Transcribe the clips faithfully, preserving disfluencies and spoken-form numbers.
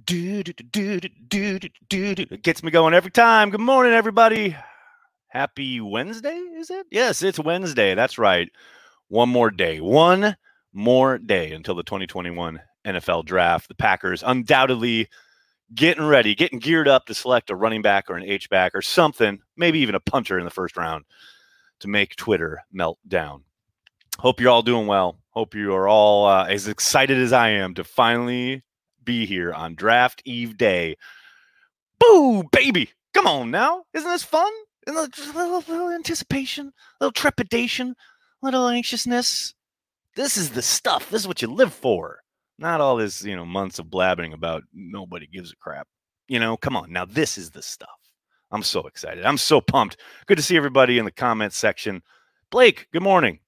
do, do, do, do, do, do, do, do. It gets me going every time. Good morning, everybody. Happy Wednesday, is it? Yes, it's Wednesday. That's right. One more day. One more day until the twenty twenty-one N F L draft. The Packers undoubtedly getting ready, getting geared up to select a running back or an H-back or something, maybe even a punter in the first round to make Twitter melt down. Hope you're all doing well. Hope you are all uh, as excited as I am to finally be here on draft eve day. Boo, baby. Come on now. Isn't this fun? Isn't it just a little, little anticipation, a little trepidation, a little anxiousness? This is the stuff. This is what you live for. Not all this, you know, months of blabbing about nobody gives a crap. You know, come on. Now, this is the stuff. I'm so excited. I'm so pumped. Good to see everybody in the comments section. Blake, good morning.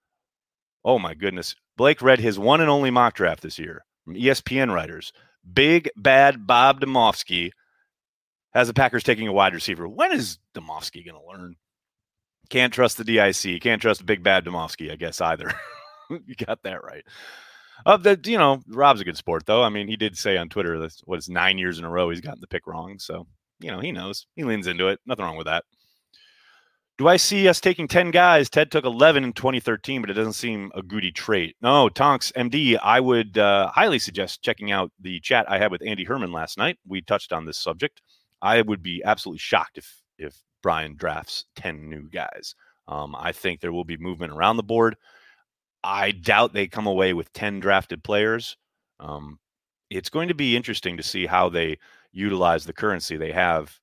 Oh, my goodness. Blake read his one and only mock draft this year from E S P N writers. Big Bad Bob Domofsky has the Packers taking a wide receiver. When is Domofsky going to learn? Can't trust the D I C. Can't trust Big Bad Domofsky, I guess, either. You got that right. Uh, that, you know, Rob's a good sport, though. I mean, he did say on Twitter that what is nine years in a row he's gotten the pick wrong. So, you know, he knows. He leans into it. Nothing wrong with that. Do I see us taking ten guys? Ted took eleven in twenty thirteen, but it doesn't seem a goody trait. No, Tonks, M D, I would uh, highly suggest checking out the chat I had with Andy Herman last night. We touched on this subject. I would be absolutely shocked if if Brian drafts ten new guys. Um, I think there will be movement around the board. I doubt they come away with ten drafted players. Um, it's going to be interesting to see how they utilize the currency they have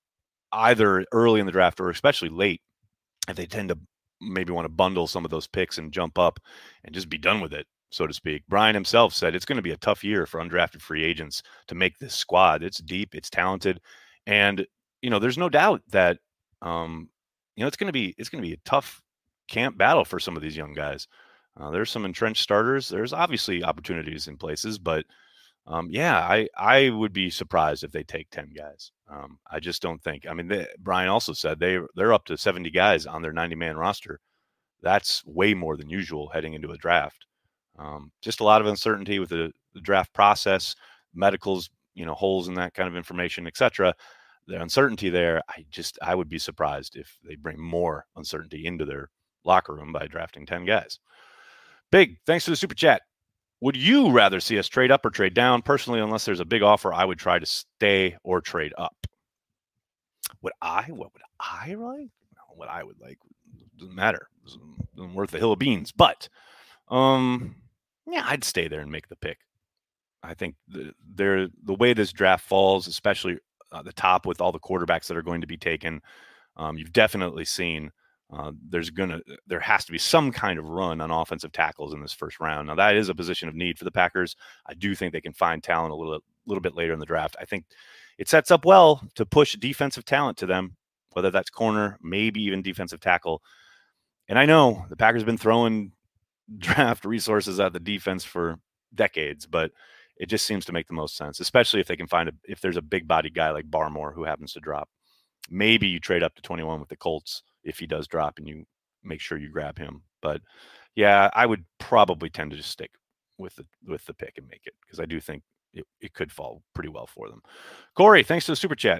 either early in the draft or especially late, if they tend to maybe want to bundle some of those picks and jump up and just be done with it, so to speak. Brian himself said it's going to be a tough year for undrafted free agents to make this squad. It's deep, it's talented, and you know, there's no doubt that um, you know, it's going to be it's going to be a tough camp battle for some of these young guys. Uh, there's some entrenched starters. There's obviously opportunities in places, but um, yeah, I, I would be surprised if they take ten guys. Um, I just don't think. I mean, they, Brian also said they they're up to seventy guys on their ninety man roster. That's way more than usual heading into a draft. Um, just a lot of uncertainty with the, the draft process, medicals, you know, holes in that kind of information, et cetera. The uncertainty there, I just I would be surprised if they bring more uncertainty into their locker room by drafting ten guys. Big, thanks for the super chat. Would you rather see us trade up or trade down? Personally, unless there's a big offer, I would try to stay or trade up. Would I? What would I like? What I would like doesn't matter. Doesn't worth the hill of beans. But, um, yeah, I'd stay there and make the pick. I think the there the way this draft falls, especially uh, the top with all the quarterbacks that are going to be taken, um, you've definitely seen. Uh, there's gonna, there has to be some kind of run on offensive tackles in this first round. Now that is a position of need for the Packers. I do think they can find talent a little, little bit later in the draft. I think it sets up well to push defensive talent to them, whether that's corner, maybe even defensive tackle. And I know the Packers have been throwing draft resources at the defense for decades, but it just seems to make the most sense, especially if they can find a, if there's a big body guy like Barmore who happens to drop. Maybe you trade up to twenty-one with the Colts if he does drop and you make sure you grab him. But yeah, I would probably tend to just stick with the with the pick and make it, because I do think it, it could fall pretty well for them. Corey, thanks for the super chat.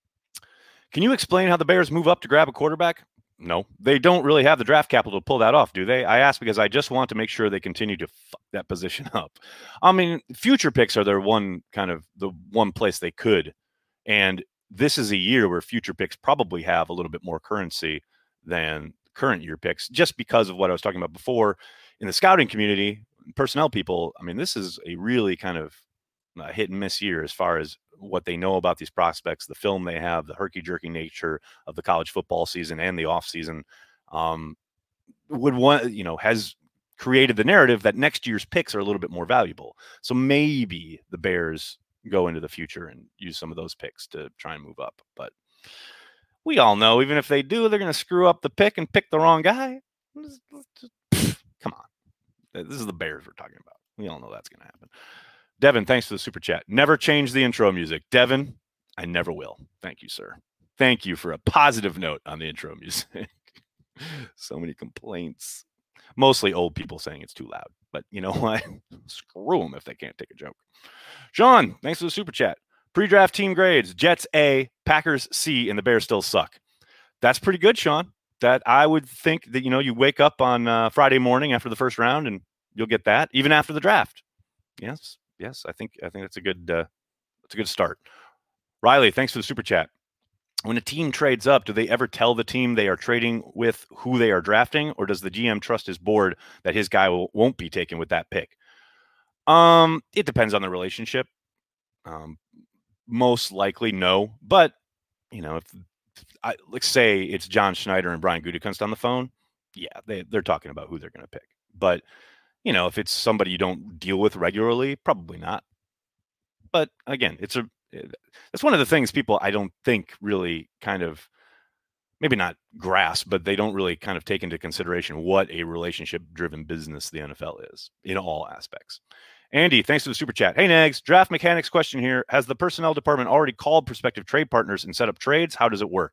Can you explain how the Bears move up to grab a quarterback? No, they don't really have the draft capital to pull that off, do they? I ask because I just want to make sure they continue to fuck that position up. I mean, future picks are their one kind of the one place they could. And this is a year where future picks probably have a little bit more currency than current year picks, just because of what I was talking about before in the scouting community, personnel people. I mean, this is a really kind of a hit and miss year as far as what they know about these prospects, the film they have, the herky-jerky nature of the college football season and the off season. Um, would want, you know, has created the narrative that next year's picks are a little bit more valuable. So maybe the Bears go into the future and use some of those picks to try and move up. But we all know, even if they do, they're going to screw up the pick and pick the wrong guy. Come on. This is the Bears we're talking about. We all know that's going to happen. Devin, thanks for the super chat. Never change the intro music. Devin, I never will. Thank you, sir. Thank you for a positive note on the intro music. So many complaints. Mostly old people saying it's too loud. But you know what? Screw them if they can't take a joke. Sean, thanks for the super chat. Pre-draft team grades: Jets A, Packers C, and the Bears still suck. That's pretty good, Sean. That I would think that, you know, you wake up on uh, Friday morning after the first round and you'll get that even after the draft. Yes, yes, I think I think that's a good uh, that's a good start. Riley, thanks for the super chat. When a team trades up, do they ever tell the team they are trading with who they are drafting, or does the G M trust his board that his guy will, won't be taken with that pick? Um, it depends on the relationship. Um, most likely, no. But you know, if I, let's say it's John Schneider and Brian Gutekunst on the phone, yeah, they they're talking about who they're going to pick. But you know, if it's somebody you don't deal with regularly, probably not. But again, it's a that's one of the things people I don't think really kind of maybe not grasp, but they don't really kind of take into consideration what a relationship-driven business the N F L is in all aspects. Andy, thanks for the super chat. Hey, Nags, draft mechanics question here. Has the personnel department already called prospective trade partners and set up trades? How does it work?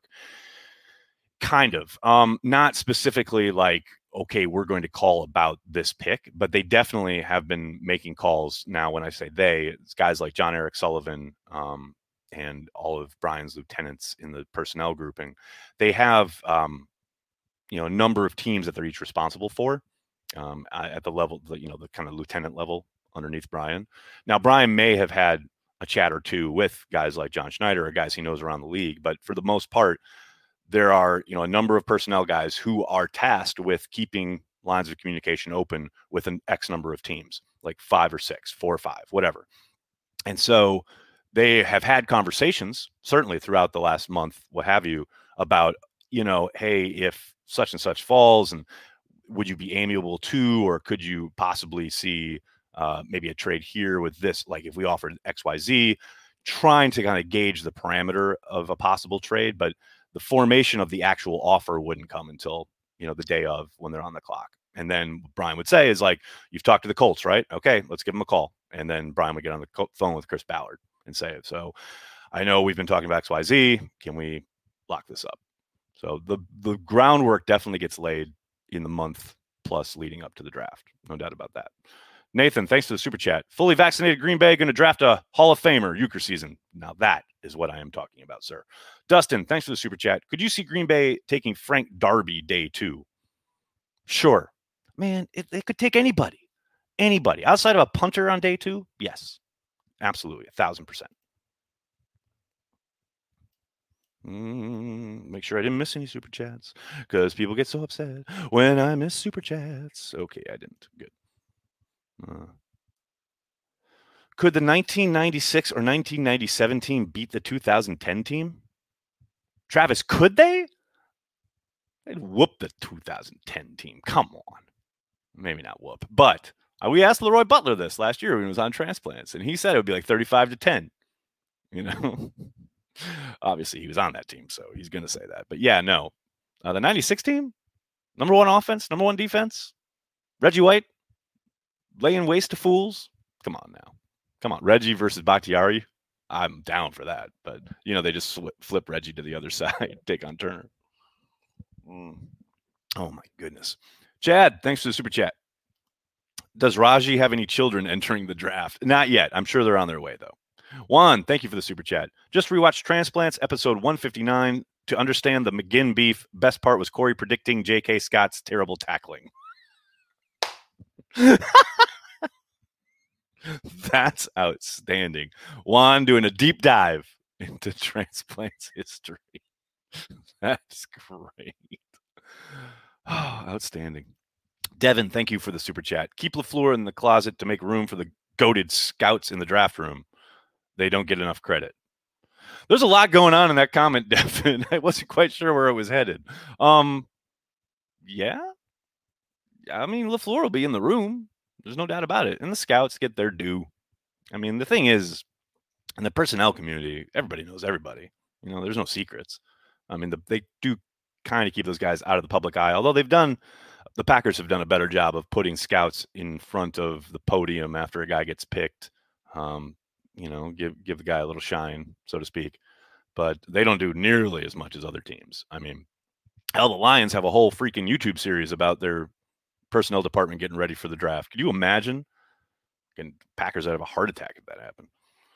Kind of. Um, not specifically like, okay, we're going to call about this pick, but they definitely have been making calls now. When I say they, it's guys like John Eric Sullivan um, and all of Brian's lieutenants in the personnel grouping. They have, um, you know, a number of teams that they're each responsible for um, at the level, you know, the kind of lieutenant level underneath Brian. Now, Brian may have had a chat or two with guys like John Schneider or guys he knows around the league, but for the most part, there are, you know, a number of personnel guys who are tasked with keeping lines of communication open with an X number of teams, like five or six, four or five, whatever. And so they have had conversations, certainly throughout the last month, what have you, about, you know, hey, if such and such falls, and would you be amiable to, or could you possibly see uh, maybe a trade here with this, like if we offered X Y Z, trying to kind of gauge the parameter of a possible trade. But the formation of the actual offer wouldn't come until, you know, the day of, when they're on the clock. And then Brian would say is like, you've talked to the Colts, right? Okay, let's give them a call. And then Brian would get on the phone with Chris Ballard and say, so I know we've been talking about X Y Z. Can we lock this up? So the, the groundwork definitely gets laid in the month plus leading up to the draft. No doubt about that. Nathan, thanks for the super chat. Fully vaccinated Green Bay going to draft a Hall of Famer Euchre season. Now that is what I am talking about, sir. Dustin, thanks for the super chat. Could you see Green Bay taking Frank Darby day two? Sure. Man, it, they could take anybody. Anybody. Outside of a punter on day two? Yes. Absolutely. A thousand percent. Mm, make sure I didn't miss any super chats because people get so upset when I miss super chats. Okay, I didn't. Good. Uh, could the nineteen ninety-six or nineteen ninety-seven team beat the two thousand ten team? Travis, could they? They'd whoop the two thousand ten team. Come on. Maybe not whoop. But uh, we asked Leroy Butler this last year when he was on Transplants, and he said it would be like thirty-five to ten. You know? Obviously, he was on that team, so he's going to say that. But yeah, no. Uh, the ninety-six team, number one offense, number one defense. Reggie White, laying waste to fools. Come on now. Come on. Reggie versus Bakhtiari. I'm down for that. But, you know, they just flip, flip Reggie to the other side, take on Turner. Mm. Oh, my goodness. Chad, thanks for the super chat. Does Raji have any children entering the draft? Not yet. I'm sure they're on their way, though. Juan, thank you for the super chat. Just rewatched Transplants, episode one fifty-nine. To understand the McGinn beef, best part was Corey predicting J K. Scott's terrible tackling. That's outstanding. Juan doing a deep dive into Transplants history. That's great. Oh, outstanding. Devin, thank you for the super chat. Keep LaFleur in the closet to make room for the goated scouts in the draft room. They don't get enough credit. There's a lot going on in that comment, Devin. I wasn't quite sure where it was headed. Um, yeah. I mean, LaFleur will be in the room. There's no doubt about it. And the scouts get their due. I mean, the thing is, in the personnel community, everybody knows everybody. You know, there's no secrets. I mean, the, they do kind of keep those guys out of the public eye, although they've done, the Packers have done a better job of putting scouts in front of the podium after a guy gets picked. Um, you know, give give the guy a little shine, so to speak. But they don't do nearly as much as other teams. I mean, hell, the Lions have a whole freaking YouTube series about their personnel department getting ready for the draft. Could you imagine? And Packers would have a heart attack if that happened.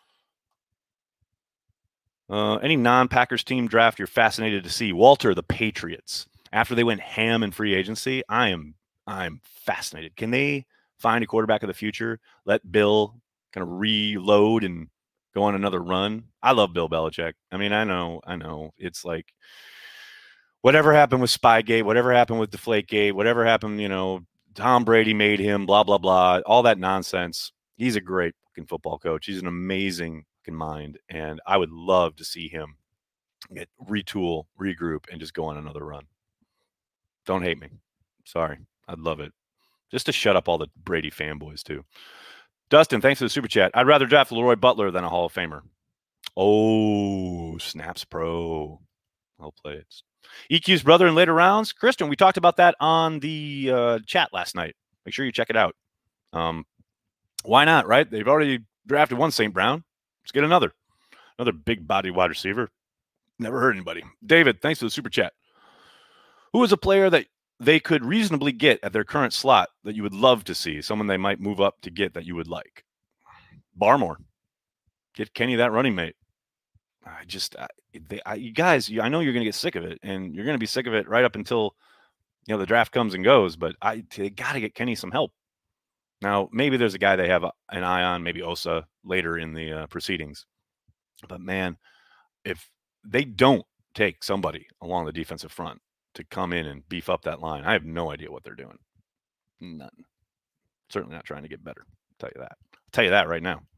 Uh, any non-Packers team draft you're fascinated to see? Walter, the Patriots. After they went ham in free agency, I am I'm fascinated. Can they find a quarterback of the future? Let Bill kind of reload and go on another run? I love Bill Belichick. I mean, I know, I know. It's like whatever happened with Spygate, whatever happened with Deflategate, whatever happened, you know, Tom Brady made him, blah, blah, blah, all that nonsense. He's a great fucking football coach. He's an amazing fucking mind, and I would love to see him get retool, regroup, and just go on another run. Don't hate me. Sorry. I'd love it. Just to shut up all the Brady fanboys, too. Dustin, thanks for the super chat. I'd rather draft Leroy Butler than a Hall of Famer. Oh, Snaps Pro. I'll play it. E Q's brother in later rounds. Kristen, we talked about that on the uh, chat last night. Make sure you check it out. Um, why not, right? They've already drafted one Saint Brown. Let's get another. Another big body wide receiver. Never hurt anybody. David, thanks for the super chat. Who is a player that they could reasonably get at their current slot that you would love to see? Someone they might move up to get that you would like? Barmore. Get Kenny that running mate. I just, I, they, I, you guys, you, I know you're going to get sick of it, and you're going to be sick of it right up until, you know, the draft comes and goes, but I, they got to get Kenny some help. Now, maybe there's a guy they have an eye on, maybe Osa later in the uh, proceedings. But, man, if they don't take somebody along the defensive front to come in and beef up that line, I have no idea what they're doing. None. Certainly not trying to get better. I'll tell you that. I'll tell you that right now.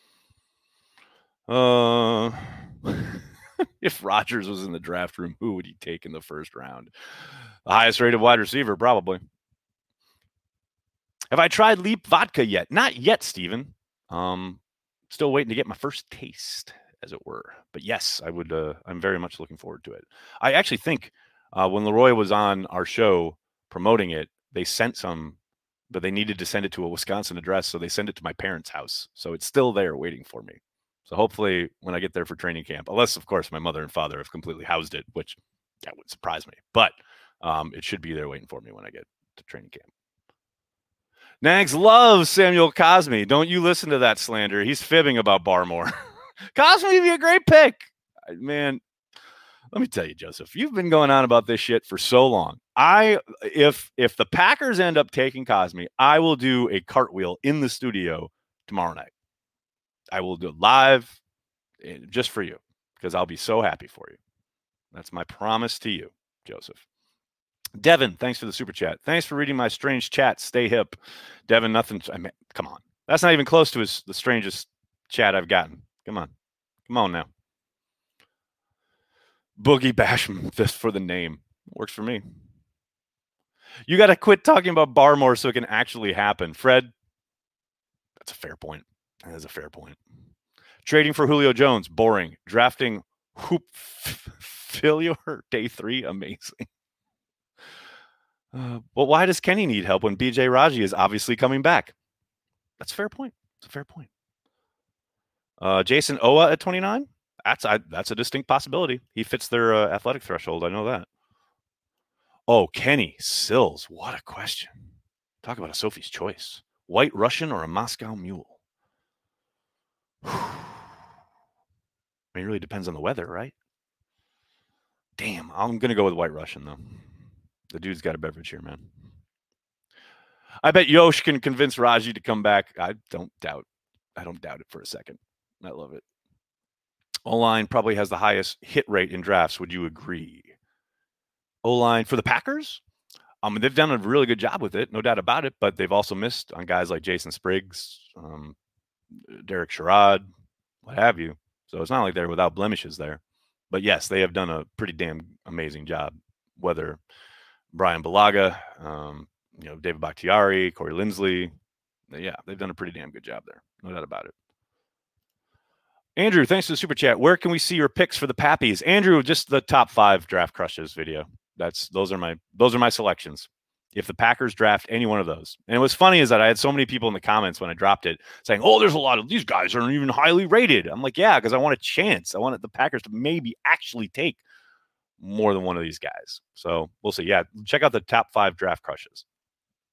Uh, if Rodgers was in the draft room, who would he take in the first round? The highest rated wide receiver, probably. Have I tried Leap Vodka yet? Not yet, Steven. Um, still waiting to get my first taste, as it were. But yes, I would. Uh, I'm very much looking forward to it. I actually think uh, when Leroy was on our show promoting it, they sent some, but they needed to send it to a Wisconsin address, so they sent it to my parents' house. So it's still there waiting for me. So hopefully when I get there for training camp, unless, of course, my mother and father have completely housed it, which that would surprise me. But um, it should be there waiting for me when I get to training camp. Nags loves Samuel Cosme. Don't you listen to that slander. He's fibbing about Barmore. Cosme would be a great pick. Man, let me tell you, Joseph, you've been going on about this shit for so long. I if if the Packers end up taking Cosme, I will do a cartwheel in the studio tomorrow night. I will do it live just for you because I'll be so happy for you. That's my promise to you, Joseph. Devin, thanks for the super chat. Thanks for reading my strange chat. Stay hip. Devin, nothing. I mean, come on. That's not even close to his, the strangest chat I've gotten. Come on. Come on now. Boogie Basham, just for the name. Works for me. You got to quit talking about Barmore so it can actually happen. Fred, that's a fair point. That is a fair point. Trading for Julio Jones, boring. Drafting Hoop Filio day three, amazing. Uh, but why does Kenny need help when B J Raji is obviously coming back? That's a fair point. It's a fair point. Uh, Jason Owa at twenty-nine? That's I, that's a distinct possibility. He fits their uh, athletic threshold. I know that. Oh, Kenny Sills. What a question. Talk about a Sophie's choice. White Russian or a Moscow Mule? I mean, it really depends on the weather, right? Damn, I'm going to go with White Russian, though. The dude's got a beverage here, man. I bet Yosh can convince Raji to come back. I don't doubt. I don't doubt it for a second. I love it. O-line probably has the highest hit rate in drafts. Would you agree? O-line for the Packers? Um, they've done a really good job with it, no doubt about it, but they've also missed on guys like Jason Spriggs, um, Derek Sherrod, what have you. So it's not like they're without blemishes there. But yes, they have done a pretty damn amazing job, whether Brian Balaga, um, you know, David Bakhtiari, Corey Linsley. Yeah, they've done a pretty damn good job there. No doubt about it. Andrew, thanks for the super chat. Where can we see your picks for the Pappies? Andrew, just the top five draft crushes video. That's those are my those are my selections. If the Packers draft any one of those. And what's funny is that I had so many people in the comments when I dropped it saying, oh, there's a lot of these guys aren't even highly rated. I'm like, yeah, because I want a chance. I want the Packers to maybe actually take more than one of these guys. So we'll see. Yeah, check out the top five draft crushes.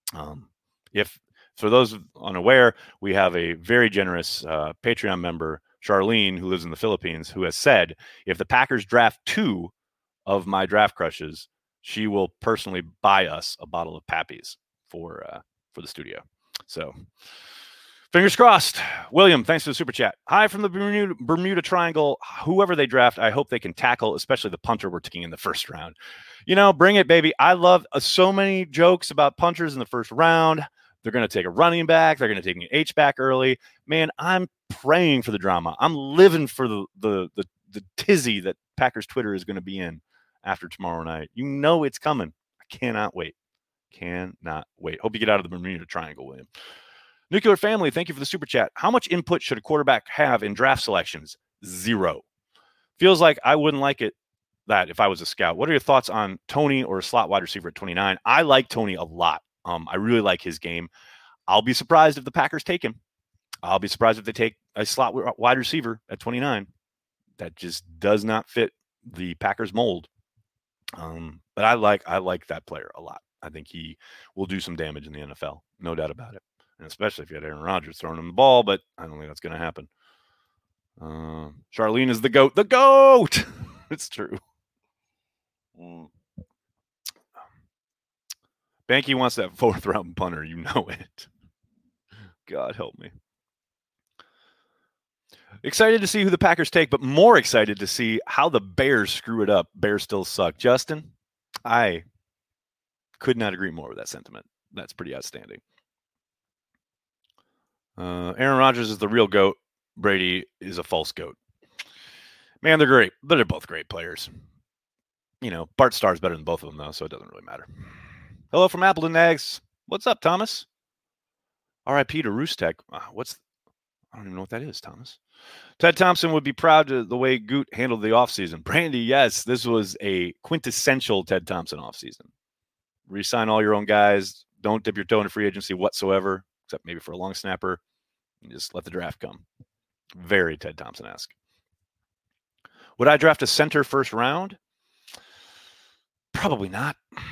Um, if for those unaware, we have a very generous uh, Patreon member, Charlene, who lives in the Philippines, who has said if the Packers draft two of my draft crushes, she will personally buy us a bottle of Pappy's for uh, for the studio. So fingers crossed. William, thanks for the super chat. Hi from the Bermuda, Bermuda Triangle. Whoever they draft, I hope they can tackle, especially the punter we're taking in the first round. You know, bring it, baby. I love uh, so many jokes about punters in the first round. They're going to take a running back. They're going to take an H back early. Man, I'm praying for the drama. I'm living for the the the, the tizzy that Packers Twitter is going to be in after tomorrow night. You know it's coming. I cannot wait. Cannot wait. Hope you get out of the Bermuda Triangle, William. Nuclear Family, thank you for the super chat. How much input should a quarterback have in draft selections? Zero. Feels like I wouldn't like it that if I was a scout. What are your thoughts on Tony or a slot wide receiver at twenty-nine? I like Tony a lot. Um, I really like his game. I'll be surprised if the Packers take him. I'll be surprised if they take a slot wide receiver at twenty-nine. That just does not fit the Packers mold. Um, but I like I like that player a lot. I think he will do some damage in the N F L. No doubt about it. And especially if you had Aaron Rodgers throwing him the ball, but I don't think that's going to happen. Uh, Charlene is the GOAT. The GOAT! It's true. Mm. Banky wants that fourth round punter. You know it. God help me. Excited to see who the Packers take, but more excited to see how the Bears screw it up. Bears still suck. Justin, I could not agree more with that sentiment. That's pretty outstanding. Uh, Aaron Rodgers is the real GOAT. Brady is a false GOAT. Man, they're great. But they're both great players. You know, Bart Starr's better than both of them, though, so it doesn't really matter. Hello from Appleton Eggs. What's up, Thomas? R I P to Roostek. Uh, what's... I don't even know what that is, Thomas. Ted Thompson would be proud of the way Goot handled the offseason. Brandy, yes, this was a quintessential Ted Thompson offseason. Resign all your own guys. Don't dip your toe into free agency whatsoever, except maybe for a long snapper. And just let the draft come. Very Ted Thompson-esque. Would I draft a center first round? Probably not.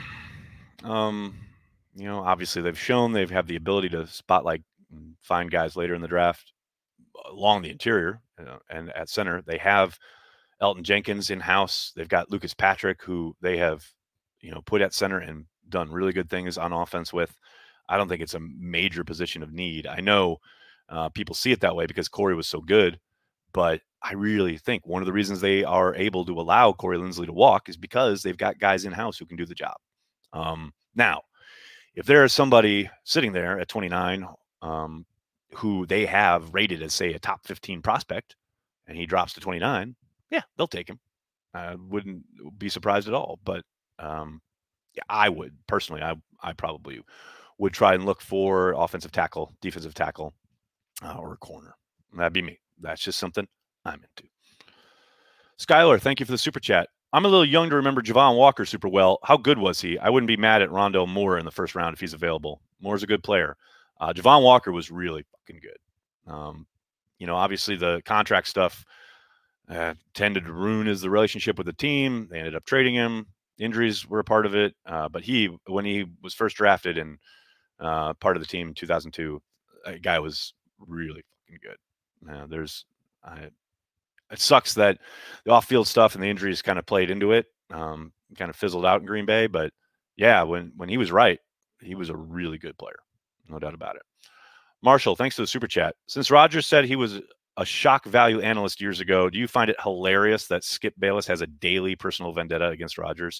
Um, you know, obviously they've shown they have the ability to spotlight and find guys later in the draft along the interior, you know, and at center. They have Elton Jenkins in-house. They've got Lucas Patrick, who they have, you know, put at center and done really good things on offense with. I don't think it's a major position of need. I know uh, people see it that way because Corey was so good, but I really think one of the reasons they are able to allow Corey Linsley to walk is because they've got guys in-house who can do the job. Um, now, if there is somebody sitting there at twenty-nine um, who they have rated as, say, a top fifteen prospect, and he drops to twenty-nine, yeah, they'll take him. I wouldn't be surprised at all. But um, yeah, I would personally, I I probably would try and look for offensive tackle, defensive tackle, uh, or a corner. That'd be me. That's just something I'm into. Skylar, thank you for the super chat. I'm a little young to remember Javon Walker super well. How good was he? I wouldn't be mad at Rondale Moore in the first round if he's available. Moore's a good player. Uh, Javon Walker was really fucking good. Um, you know, obviously the contract stuff uh, tended to ruin his the relationship with the team. They ended up trading him. Injuries were a part of it. Uh, but he, when he was first drafted and uh, part of the team in two thousand two, that guy was really fucking good. Uh, there's, I, it sucks that the off-field stuff and the injuries kind of played into it, um, kind of fizzled out in Green Bay. But yeah, when when he was right, he was a really good player, no doubt about it. Marshall, thanks for the super chat. Since Rodgers said he was a shock value analyst years ago, do you find it hilarious that Skip Bayless has a daily personal vendetta against Rodgers?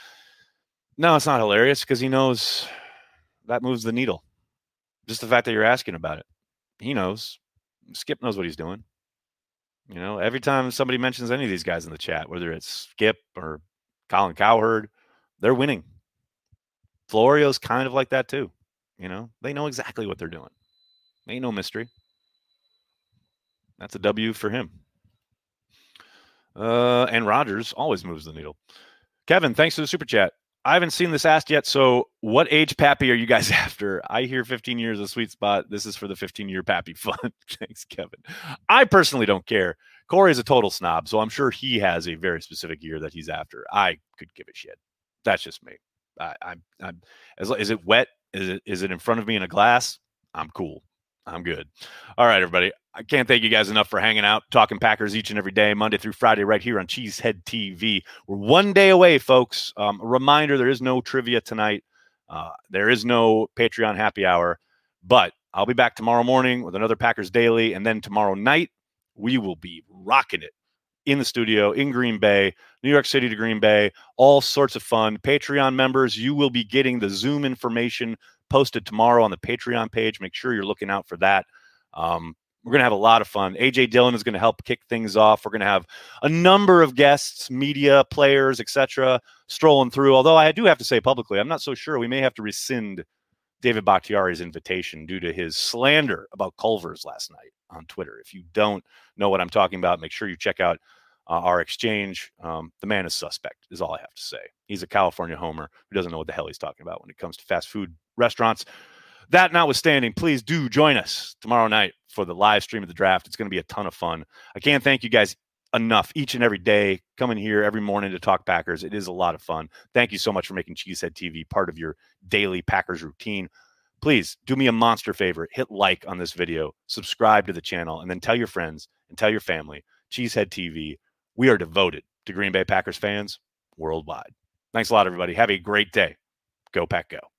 No, it's not hilarious because he knows that moves the needle. Just the fact that you're asking about it. He knows. Skip knows what he's doing. You know, every time somebody mentions any of these guys in the chat, whether it's Skip or Colin Cowherd, they're winning. Florio's kind of like that too. You know, they know exactly what they're doing. Ain't no mystery. That's a W for him. Uh, and Rodgers always moves the needle. Kevin, thanks for the super chat. I haven't seen this asked yet, so what age Pappy are you guys after? I hear fifteen years a sweet spot. This is for the fifteen-year Pappy fun. Thanks, Kevin. I personally don't care. Corey's a total snob, so I'm sure he has a very specific year that he's after. I could give a shit. That's just me. I, I'm, I'm. As, is it wet? Is it is it in front of me in a glass? I'm cool. I'm good. All right, everybody. I can't thank you guys enough for hanging out, talking Packers each and every day, Monday through Friday, right here on Cheesehead T V. We're one day away, folks. Um, a reminder, there is no trivia tonight. Uh, there is no Patreon happy hour, but I'll be back tomorrow morning with another Packers Daily, and then tomorrow night, we will be rocking it in the studio in Green Bay, New York City to Green Bay, all sorts of fun. Patreon members, you will be getting the Zoom information posted tomorrow on the Patreon page. Make sure you're looking out for that. Um, we're going to have a lot of fun. A J Dillon is going to help kick things off. We're going to have a number of guests, media, players, et cetera, strolling through. Although I do have to say publicly, I'm not so sure. We may have to rescind David Bakhtiari's invitation due to his slander about Culver's last night on Twitter. If you don't know what I'm talking about, make sure you check out uh, our exchange. Um, the man is suspect, is all I have to say. He's a California homer who doesn't know what the hell he's talking about when it comes to fast food restaurants. That notwithstanding, please do join us tomorrow night for the live stream of the draft. It's going to be a ton of fun. I can't thank you guys enough each and every day, coming here every morning to talk Packers. It is a lot of fun. Thank you so much for making Cheesehead T V part of your daily Packers routine. Please do me a monster favor. Hit like on this video, subscribe to the channel, and then tell your friends and tell your family. Cheesehead T V. We are devoted to Green Bay Packers fans worldwide. Thanks a lot, everybody. Have a great day. Go Pack Go.